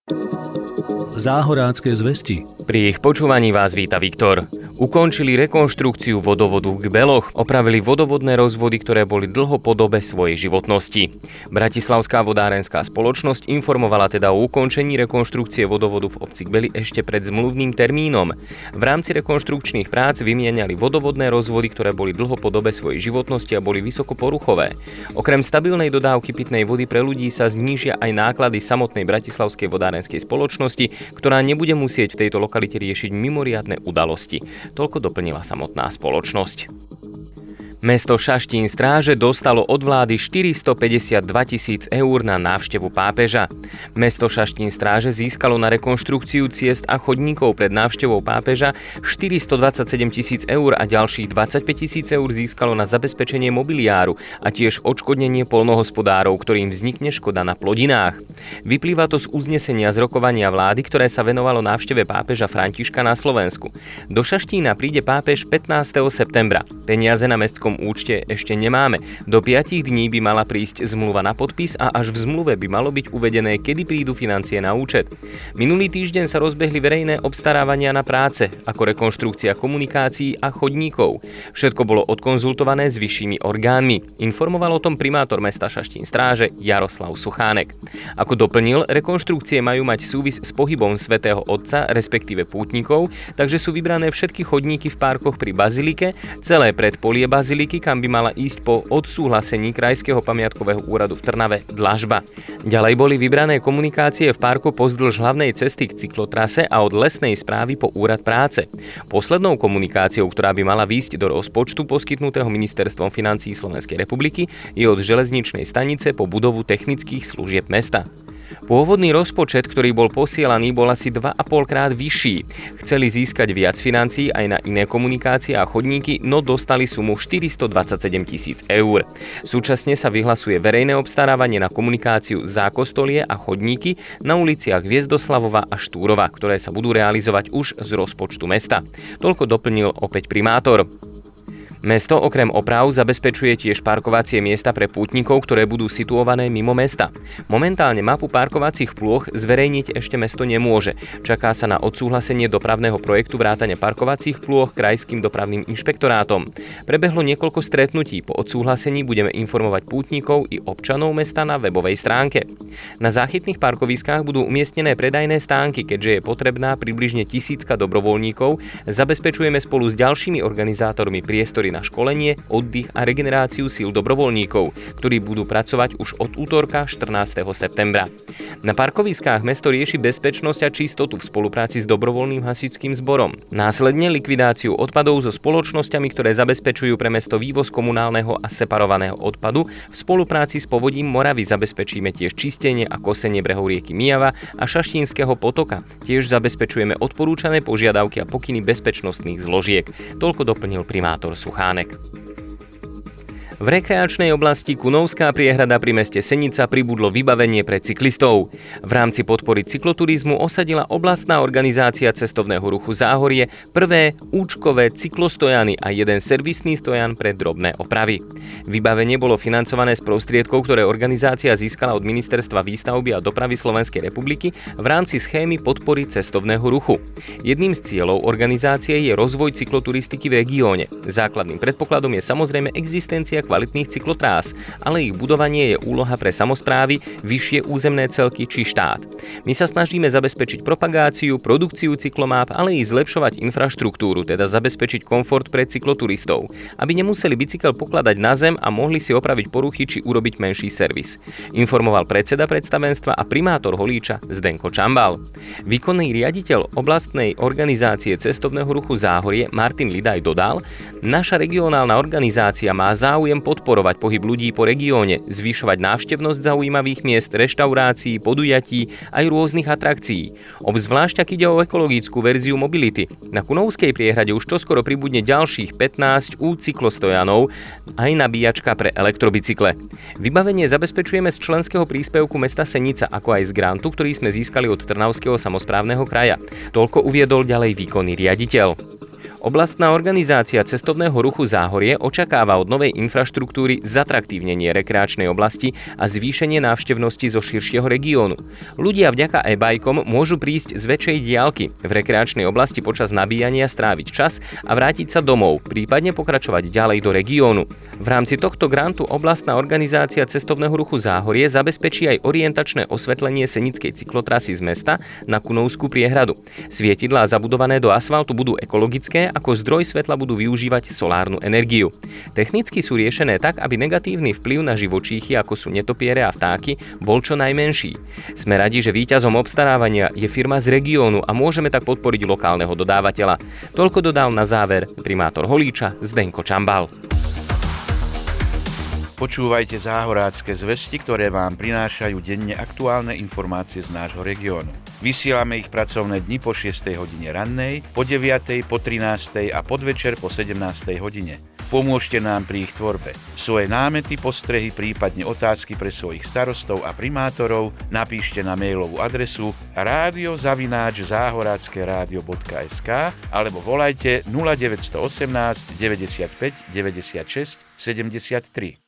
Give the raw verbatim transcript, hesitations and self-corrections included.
Záhorácké zvesti. Pri ich počúvaní vás víta Viktor. Ukončili rekonštrukciu vodovodu v Gbeloch, opravili vodovodné rozvody, ktoré boli dlho po dobe svojej životnosti. Bratislavská vodárenská spoločnosť informovala teda o ukončení rekonštrukcie vodovodu v obci Gbely ešte pred zmluvným termínom. V rámci rekonštrukčných prác vymieniali vodovodné rozvody, ktoré boli dlho po dobe svojej životnosti a boli vysoko poruchové. Okrem stabilnej dodávky pitnej vody pre ľudí sa znížia aj náklady samotnej Bratislavskej vodárenskej spoločnosti, ktorá nebude musieť v tejto lokalite riešiť mimoriadne udalosti. Toľko doplnila samotná spoločnosť. Mesto Šaštín Stráže dostalo od vlády štyristopäťdesiatdva tisíc eur na návštevu pápeža. Mesto Šaštín Stráže získalo na rekonštrukciu ciest a chodníkov pred návštevou pápeža štyristodvadsaťsedem tisíc eur a ďalších dvadsaťpäť tisíc eur získalo na zabezpečenie mobiliáru a tiež odškodnenie poľnohospodárov, ktorým vznikne škoda na plodinách. Vyplýva to z uznesenia z rokovania vlády, ktoré sa venovalo návšteve pápeža Františka na Slovensku. Do Šaštína príde pápež pätnásteho septembra. Peniaze na mestskom účte ešte nemáme. Do piatich dní by mala prísť zmluva na podpis a až v zmluve by malo byť uvedené, kedy prídu financie na účet. Minulý týždeň sa rozbehli verejné obstarávania na práce, ako rekonštrukcia komunikácií a chodníkov. Všetko bolo odkonzultované s vyššími orgánmi. Informoval o tom primátor mesta Šaštín Stráže Jaroslav Suchánek. Ako doplnil, rekonštrukcie majú mať súvis s pohybom svätého Otca, respektíve pútnikov, takže sú vybrané všetky chodníky v parkoch pri bazilike, celé predpolie baziliky, kam by mala ísť po odsúhlasení Krajského pamiatkového úradu v Trnave dlažba. Ďalej boli vybrané komunikácie v parku pozdĺž hlavnej cesty k cyklotrase a od lesnej správy po úrad práce. Poslednou komunikáciou, ktorá by mala výjsť do rozpočtu poskytnutého Ministerstvom financií Slovenskej republiky, je od železničnej stanice po budovu technických služieb mesta. Pôvodný rozpočet, ktorý bol posielaný, bol asi dva a pol krát vyšší. Chceli získať viac financií aj na iné komunikácie a chodníky, no dostali sumu štyristodvadsaťsedem tisíc eur. Súčasne sa vyhlasuje verejné obstarávanie na komunikáciu Zákostolie a chodníky na uliciach Hviezdoslavova a Štúrova, ktoré sa budú realizovať už z rozpočtu mesta. Toľko doplnil opäť primátor. Mesto okrem oprav zabezpečuje tiež parkovacie miesta pre pútnikov, ktoré budú situované mimo mesta. Momentálne mapu parkovacích plôch zverejniť ešte mesto nemôže. Čaká sa na odsúhlasenie dopravného projektu vrátane parkovacích plôch krajským dopravným inšpektorátom. Prebehlo niekoľko stretnutí. Po odsúhlasení budeme informovať pútnikov i občanov mesta na webovej stránke. Na záchytných parkoviskách budú umiestnené predajné stánky, keďže je potrebná približne tisícka dobrovoľníkov. Zabezpečujeme spolu s ďalšími organizátormi priestory na školenie, oddych a regeneráciu síl dobrovoľníkov, ktorí budú pracovať už od útorka štrnásteho septembra. Na parkoviskách mesto rieši bezpečnosť a čistotu v spolupráci s dobrovoľným hasičským zborom. Následne likvidáciu odpadov so spoločnosťami, ktoré zabezpečujú pre mesto vývoz komunálneho a separovaného odpadu. V spolupráci s Povodím Moravy zabezpečíme tiež čistenie a kosenie brehov rieky Mijava a Šaštínskeho potoka. Tiež zabezpečujeme odporúčané požiadavky a pokyny bezpečnostných zložiek. Toľko doplnil primátor Suchánek. V rekreačnej oblasti Kunovská priehrada pri meste Senica pribudlo vybavenie pre cyklistov. V rámci podpory cykloturizmu osadila oblastná organizácia cestovného ruchu Záhorie prvé účkové cyklostojany a jeden servisný stojan pre drobné opravy. Vybavenie bolo financované z prostriedkov, ktoré organizácia získala od Ministerstva výstavby a dopravy Slovenskej republiky v rámci schémy podpory cestovného ruchu. Jedným z cieľov organizácie je rozvoj cykloturistiky v regióne. Základným predpokladom je samozrejme existencia kvalitných cyklotrás, ale ich budovanie je úloha pre samosprávy, vyššie územné celky či štát. My sa snažíme zabezpečiť propagáciu, produkciu cyklomáp, ale i zlepšovať infraštruktúru, teda zabezpečiť komfort pre cykloturistov, aby nemuseli bicykel pokladať na zem a mohli si opraviť poruchy či urobiť menší servis. Informoval predseda predstavenstva a primátor Holíča Zdenko Čambal. Výkonný riaditeľ oblastnej organizácie cestovného ruchu Záhorie Martin Lidaj dodal: naša regionálna organizácia má záujem podporovať pohyb ľudí po regióne, zvyšovať návštevnosť zaujímavých miest, reštaurácií, podujatí aj rôznych atrakcií. Obzvlášť ak ide o ekologickú verziu mobility. Na Kunovskej priehrade už čoskoro pribudne ďalších pätnásť U-cyklostojanov aj nabíjačka pre elektrobicykle. Vybavenie zabezpečujeme z členského príspevku mesta Senica, ako aj z grantu, ktorý sme získali od Trnavského samosprávneho kraja. Toľko uviedol ďalej výkonný riaditeľ. Oblastná organizácia cestovného ruchu Záhorie očakáva od novej infraštruktúry zatraktívnenie rekreačnej oblasti a zvýšenie návštevnosti zo širšieho regiónu. Ľudia vďaka e-bajkom môžu prísť z väčšej diaľky v rekreačnej oblasti počas nabíjania stráviť čas a vrátiť sa domov, prípadne pokračovať ďalej do regiónu. V rámci tohto grantu oblastná organizácia cestovného ruchu Záhorie zabezpečí aj orientačné osvetlenie Senickej cyklotrasy z mesta na Kunovskú priehradu. Svietidlá zabudované do asfaltu budú ekologické, ako zdroj svetla budú využívať solárnu energiu. Technicky sú riešené tak, aby negatívny vplyv na živočíchy, ako sú netopiere a vtáky, bol čo najmenší. Sme radi, že víťazom obstarávania je firma z regiónu a môžeme tak podporiť lokálneho dodávateľa. Toľko dodal na záver primátor Holíča Zdenko Čambal. Počúvajte Záhorácké zvesti, ktoré vám prinášajú denne aktuálne informácie z nášho regiónu. Vysielame ich pracovné dni po šiestej hodine rannej, po deviatej, po trinástej a podvečer po sedemnástej hodine. Pomôžte nám pri ich tvorbe. Svoje námety, postrehy, prípadne otázky pre svojich starostov a primátorov napíšte na mailovú adresu rádio zavináč záhoracké rádio bodka es ká alebo volajte nula deväť jedna osem deväťdesiatpäť deväťdesiatšesť sedemdesiattri.